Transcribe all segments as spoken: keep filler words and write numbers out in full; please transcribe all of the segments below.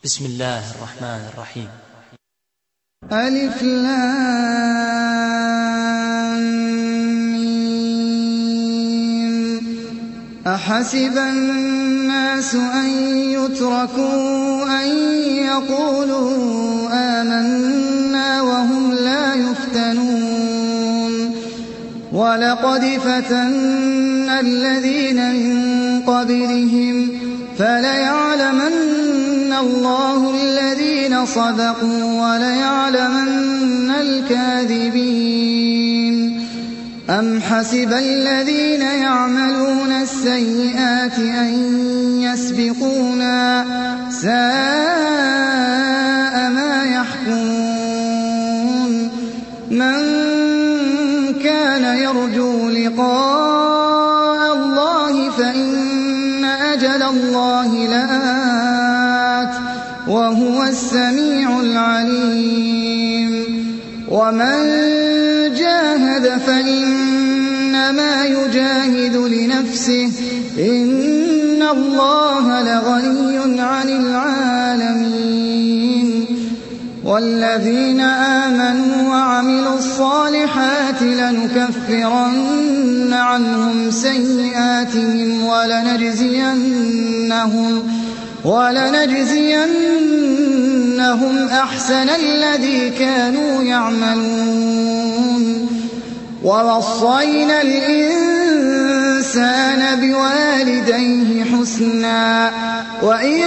بسم الله الرحمن الرحيم. ألف لام ميم. أحسب الناس أن يتركوا أن يقولوا آمنا وهم لا يفتنون ولقد فتنا الذين من قبلهم فليعلمن الله الذين صدقوا وليعلمن الكاذبين. أم حسب الذين يعملون السيئات أن يسبقونا ساء ما يحكمون. من كان يرجو لقاء الله فإن أجل الله لآت وهو السميع العليم. ومن جاهد فإنما يجاهد لنفسه إن الله لغني عن العالمين. والذين آمنوا وعملوا الصالحات لنكفرن عنهم سيئاتهم ولنجزينهم ولنجزينهم أحسن الذي كانوا يعملون. ووصينا الإنسان بوالديه حسنا وإن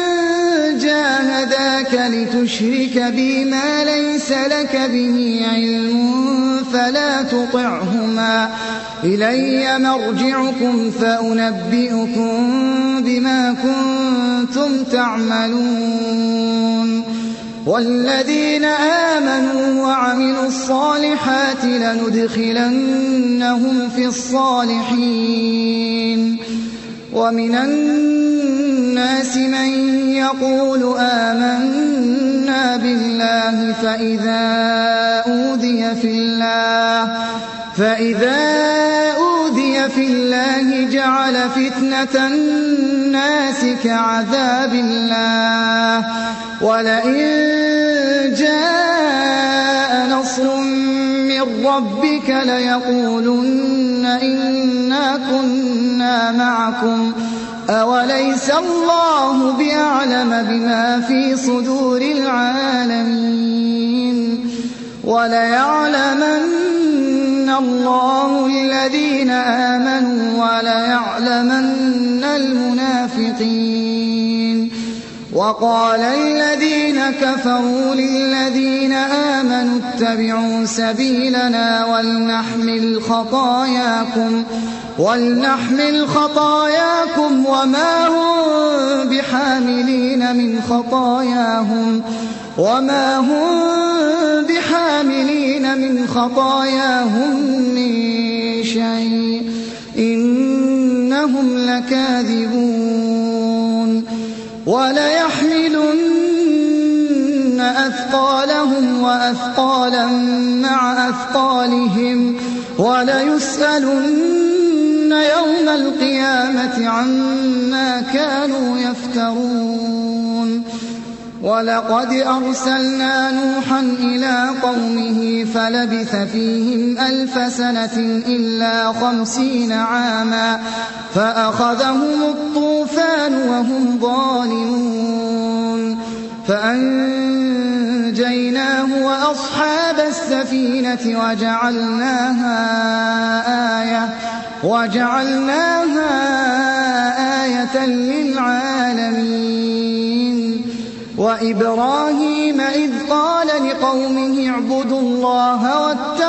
جاهداك لتشرك بي ما ليس لك به علم فلا تطعهما إلي مرجعكم فأنبئكم بما كنتم تعملون. والذين آمنوا وعملوا الصالحات لندخلنهم في الصالحين. ومن الناس من يقول آمنا بالله فإذا أوذي في الله فإذا أوذي في الله جعل فتنة الناس كعذاب الله ولئن جاء نصر من ربك ليقولن إنا كنا معكم أوليس الله بأعلم بما في صدور العالمين. وليعلمن الله الذين آمنوا وليعلمن المنافقين. وقال الذين كفروا للذين آمنوا اتبعوا سبيلنا ولنحمل خطاياكم ولنحمل خطاياكم وما هم بحاملين من خطاياهم وما هم بحاملين من خطاياهم من شيء إنهم لكاذبون. وليحملن أثقالهم وأثقالا مع أثقالهم وليسألن يوم القيامة عما كانوا يفترون. ولقد أرسلنا نوحا إلى قومه فلبث فيهم ألف سنة إلا خمسين عاما فأخذهم الطوفان وهم ظالمون فأنجيناه وأصحاب السفينة وجعلناها آية وجعلناها آية للعالمين. وإبراهيم إذ قال لقومه اعبدوا الله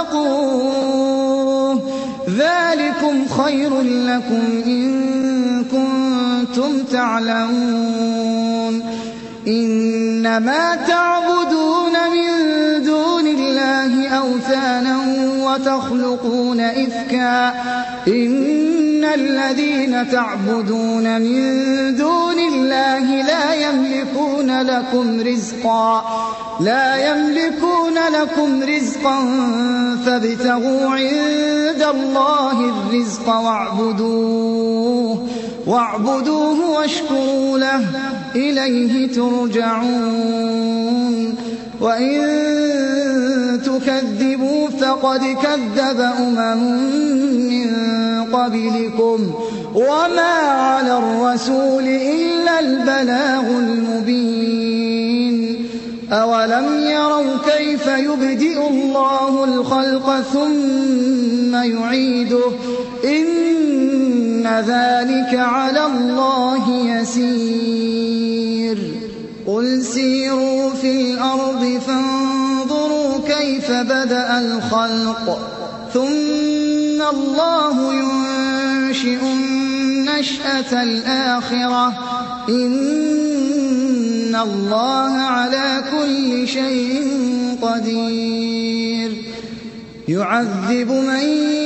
واتقوه ذلكم خير لكم إن كنتم تعلمون. إنما تعبدون من دون الله أوثانا وتخلقون إفكا إن الذين تعبدون من دون الله لا يملكون لكم رزقا لا يملكون لكم رزقا فابتغوا عند الله الرزق واعبدوه واعبدوه واشكروا له إليه ترجعون وإن تكذبوا فقد كذب أمم من قبلكم وما على الرسول إلا البلاغ المبين أولم يروا كيف يبدئ الله الخلق ثم يعيده إن ذلك على الله يسير قل سيروا في الأرض فانظروا كيف بدأ الخلق ثم الله ينشئ النشأة الآخرة إن الله على كل شيء قدير يعذب من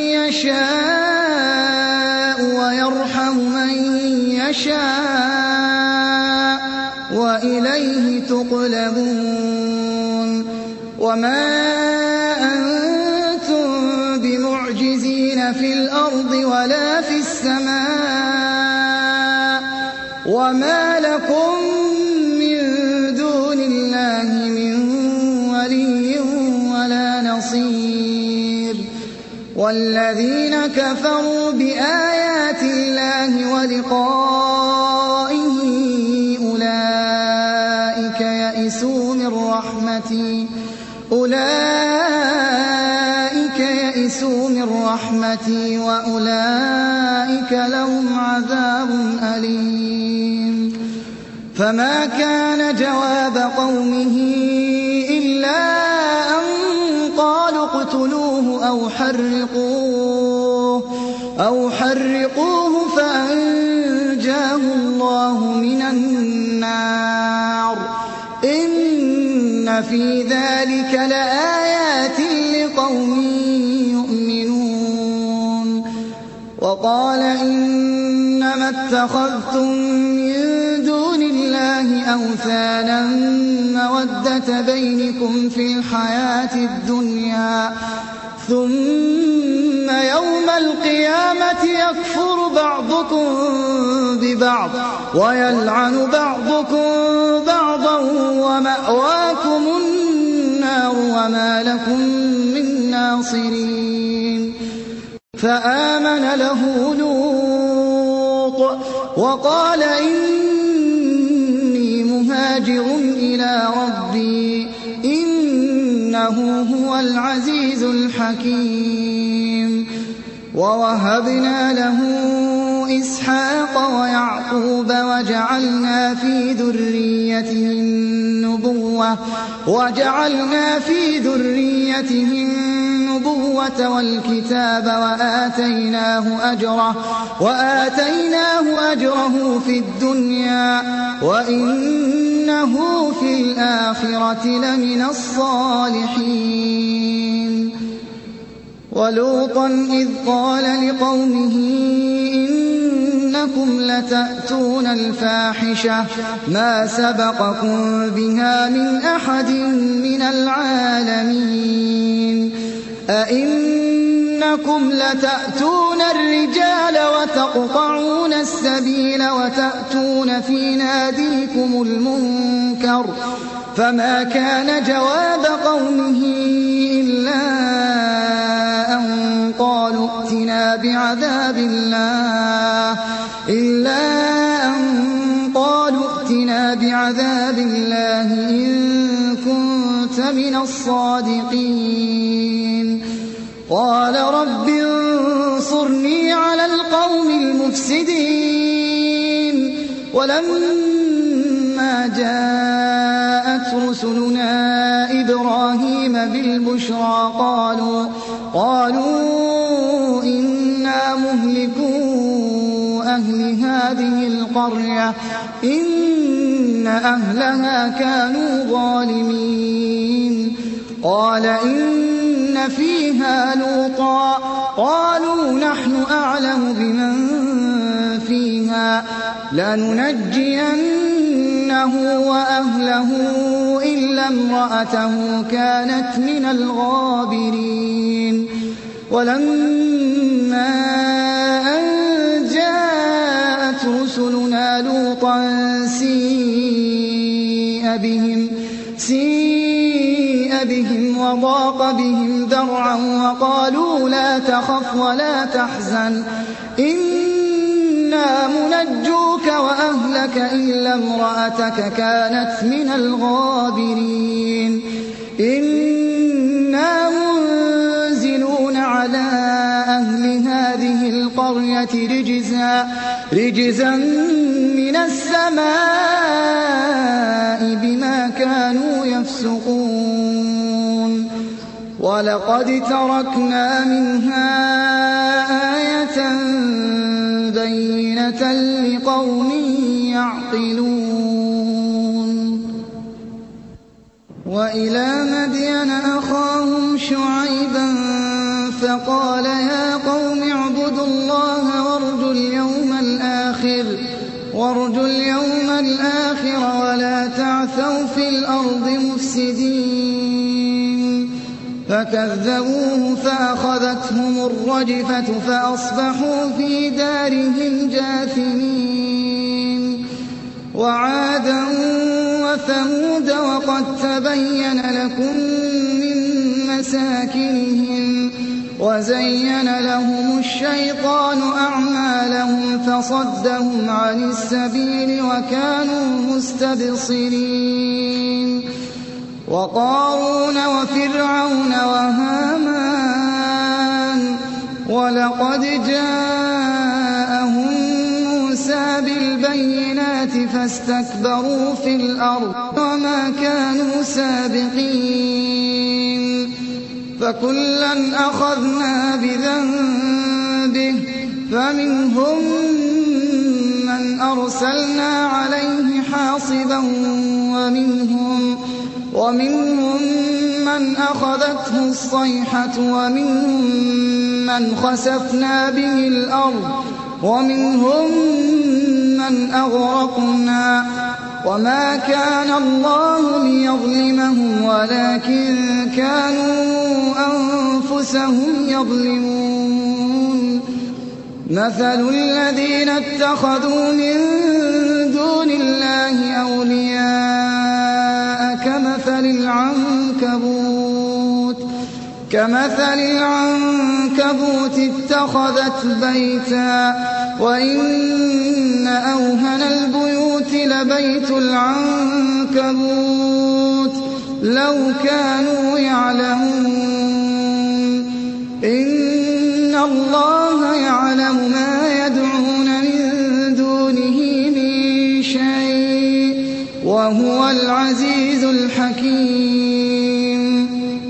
يشاء ويرحم من يشاء وإليه تقلبون وما أنتم بمعجزين في الأرض ولا في السماء وما لكم من دون الله من ولي ولا نصير والذين كفروا بآيات الله ولقائه أولئك يئسوا من رحمتي أولئك يئسوا من رحمتي وأولئك لهم عذاب أليم فما كان جواب قومه إلا أن قالوا اقتلوه أو حرقوه أو حرقوه فأنجاه الله من النار إن في ذلك لآيات لقوم يؤمنون وقال إنما اتخذتم من دون الله أوثانا مودة بينكم في الحياة الدنيا ثم يوم القيامة يكفر بعضكم ببعض ويلعن بعضكم بعضا ومأواكم النار وما لكم من ناصرين فآمن له لوط وقال إني مهاجر إلى ربي إنه هو العزيز الحكيم ووهبنا له إسحاق ويعقوب وجعلنا في ذريته النبوة وجعلنا في ذريته النبوة والكتاب وآتيناه أجره وآتيناه أجره في الدنيا وإنه في الآخرة لمن الصالحين ولوطا إذ قال لقومه إنكم لتأتون الفاحشة ما سبقكم بها من أحد من العالمين أئنكم لتأتون الرجال وتقطعون السبيل وتأتون في ناديكم المنكر فما كان جواب قومه إلا أن قالوا ائتنا بعذاب الله إلا أن قالوا ائتنا بعذاب الله إن كنت من الصادقين قال رب انصرني على القوم المفسدين ولما جاءت رسلنا إبراهيم بالبشرى قالوا قالوا إنا مهلكو أهل هذه القرية إن أهلها كانوا ظالمين قال إن فيها لوطا قالوا نحن أعلم بمن فيها لننجينه وأهله إلا امرأته كانت من الغابرين ولما أن جاءت لوطا سيء بهم, سيء بهم وضاق بهم ذرعا وقالوا لا تخف ولا تحزن إنا منجوك وأهلك إلا امرأتك كانت من الغابرين إنا منزلون على أهل هذه القرية رجزا, رجزا من السماء بما كانوا يفسقون ولقد تركنا منها آية بينة لقوم يعقلون وإلى مدين أخاهم شعيبا فقال يا قوم اعبدوا الله وارجوا اليوم الآخر, وارجوا اليوم الآخر ولا تعثوا في الأرض مفسدين فكذبوه فأخذتهم الرجفة فأصبحوا في دارهم جاثمين وعادا وثمود وقد تبين لكم من مساكنهم وزين لهم الشيطان أعمالهم فصدهم عن السبيل وكانوا مستبصرين وقارون وفرعون وهامان ولقد جاءهم موسى بالبينات فاستكبروا في الأرض وما كانوا سابقين فكلا أخذنا بذنبه فمنهم من أرسلنا عليه حاصبا ومنهم, ومنهم من أخذته الصيحة ومنهم من خسفنا به الأرض ومنهم من أغرقنا وما كان الله ليظلمهم ولكن كانوا أنفسهم يظلمون مثل الذين اتخذوا من دون الله أولياء كمثل العنكبوت كمثل العنكبوت اتخذت بيتا وإن أوهن البيوت لبيت العنكبوت لو كانوا يعلمون إن الله يعلم ما يدعون من دونه من شيء وهو العزيز الحكيم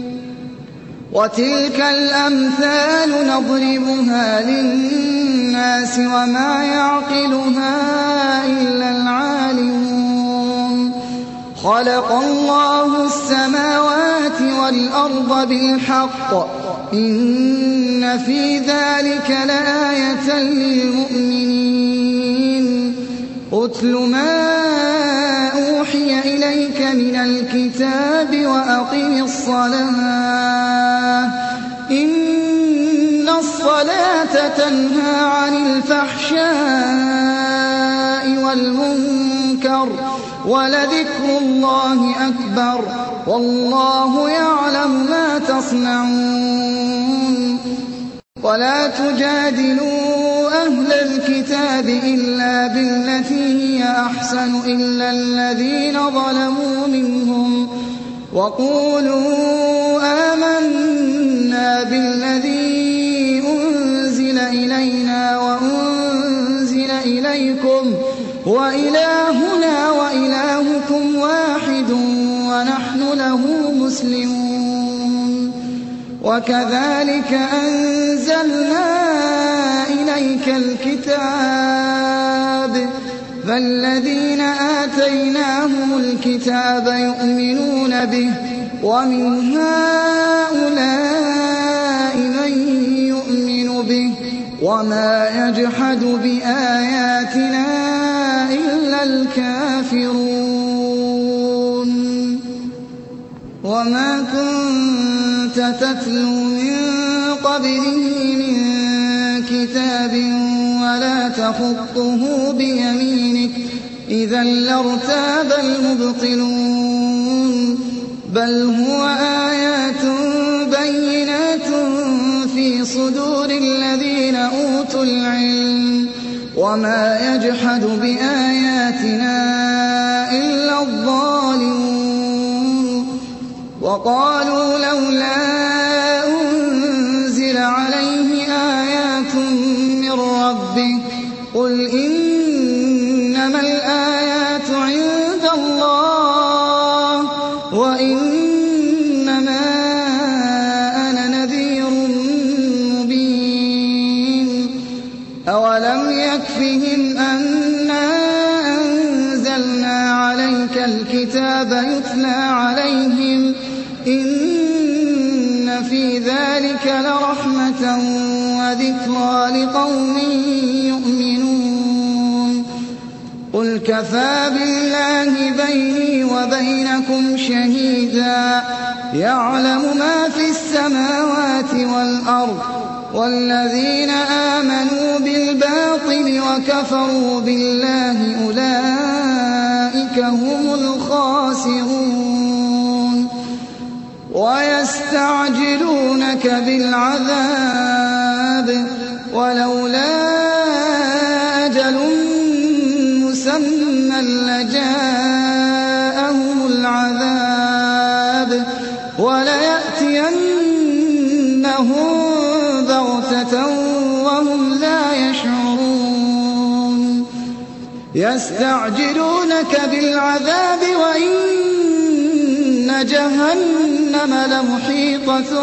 وتلك الأمثال نضربها للناس وما يعقلها إلا العالمون خلق الله السماوات والأرض بالحق إن في ذلك لآية للمؤمنين أتل ما أوحي إليك من الكتاب وأقم الصلاة إن الصلاة تنهى عن الفحشاء والمنكر ولذكر الله أكبر والله يعلم ما تصنعون ولا تجادلوا أهل الكتاب إلا بالتي هي أحسن إلا الذين ظلموا منهم وقولوا آمنا بالذي أنزل إلينا وأنزل إليكم وإلهنا وإلهكم واحد ونحن له مسلمون وكذلك أنزلنا إليك الكتاب فالذين آتيناهم الكتاب يؤمنون به ومن هؤلاء من يؤمن به وما يجحد بآياتنا إلا الكافرون وما كنت تتلو من قبله من كتاب ولا تخطه بيمينك إذا لارتاب المبطلون بل هو آيات بينات في صدور الذين أوتوا العلم وما يجحد بآياتنا إلا الظالمون وقالوا لولا أنزل عليه آيات من ربه قل إنما الآيات عند الله وإنما أنا نذير مبين أولم يكفهم أنا أنزلنا عليك الكتاب يتلى عليهم إن في ذلك لرحمة وذكرى لقوم يؤمنون قل كفى بالله بيني وبينكم شهيدا يعلم ما في السماوات والأرض والذين آمنوا بالباطل وكفروا بالله أولئك هم الخاسرون ويستعجلونك بالعذاب ولولا أجل مسمى لجاءهم العذاب وليأتينهم بغتة وهم لا يشعرون يستعجلونك بالعذاب وإن جهنم لمحيطة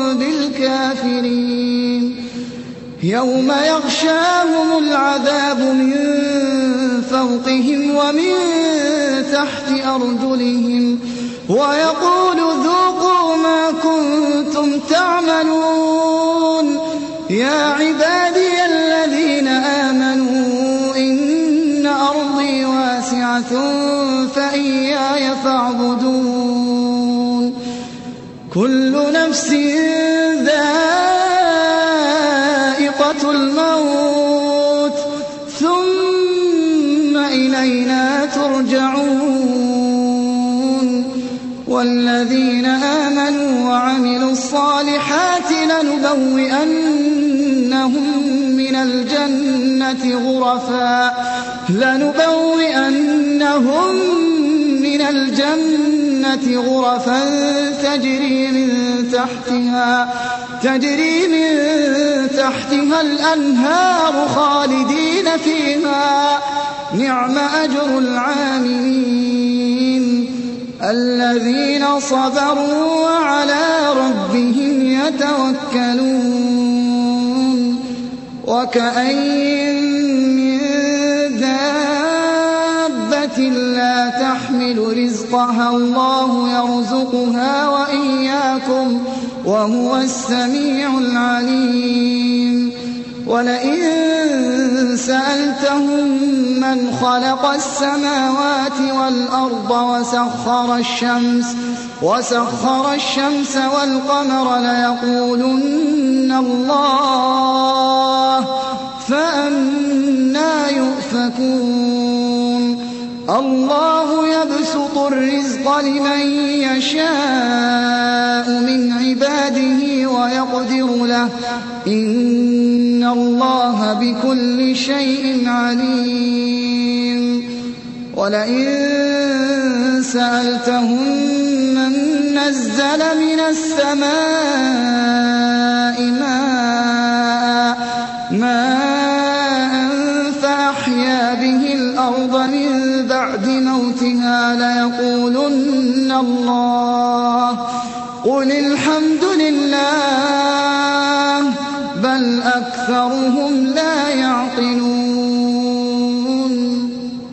بالكافرين يوم يغشاهم العذاب من فوقهم ومن تحت أرجلهم ويقول ذوقوا ما كنتم تعملون يا عبادي الذين آمنوا إن أرضي واسعة فإياي فاعبدون كل نفس ذائقة الموت ثم إلينا ترجعون والذين آمنوا وعملوا الصالحات لنبوئنهم من الجنة غرفا لنبوئنهم من الجنة غرفا تجري من تحتها تجري من تحتها الأنهار خالدين فيها نعم أجر العاملين الذين صبروا وعلى ربهم يتوكلون وكأين من دابة لا تحمل رزقها الله يرزقها وإياكم وهو السميع العليم ولئن سألتهم من خلق السماوات والأرض وسخر الشمس وسخر الشمس والقمر ليقولن الله فأنى يؤفكون الله يبسط الرزق لمن يشاء من عباده ويقدر له إن الله بكل شيء عليم ولئن سألتهم من نزل من السماء ماء ماء فأحيا به الأرض من بعد موتها ليقولن الله قل الحمد لله بل أكثرهم لا يعقلون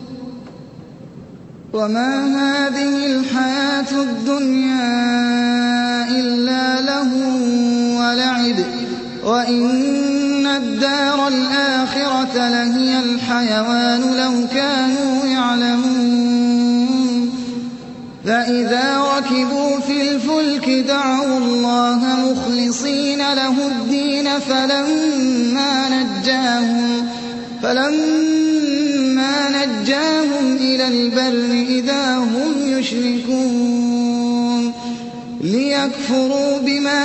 وما هذه الحياة الدنيا إلا لهو ولعب وإن الدار الآخرة لهي الحيوان لو كانوا يعلمون فإذا ركبوا في الفلك دعوا الله مخلصين له الدين فلما نجاهم فلما نجاهم البر إذا هم يشركون ليكفروا بما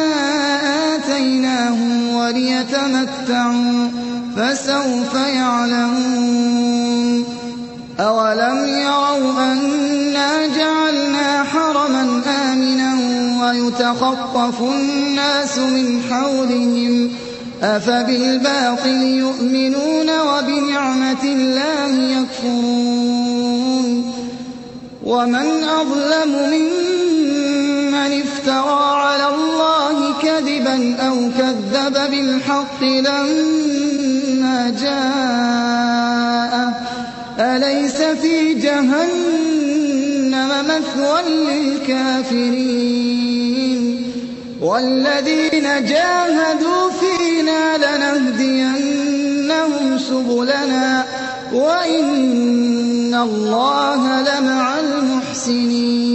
آتيناهم وليتمتعوا فسوف يعلمون أولم يروا أنا جعلنا حرما آمنا ويتخطف الناس من حولهم أفبالباطل يؤمنون وبنعمة الله يكفرون ومن أظلم ممن افترى على الله كذبا أو كذب بالحق لما جاءه أليس في جهنم مثوى للكافرين والذين جاهدوا فينا لنهدينهم سبلنا وإن الله لمع المحسنين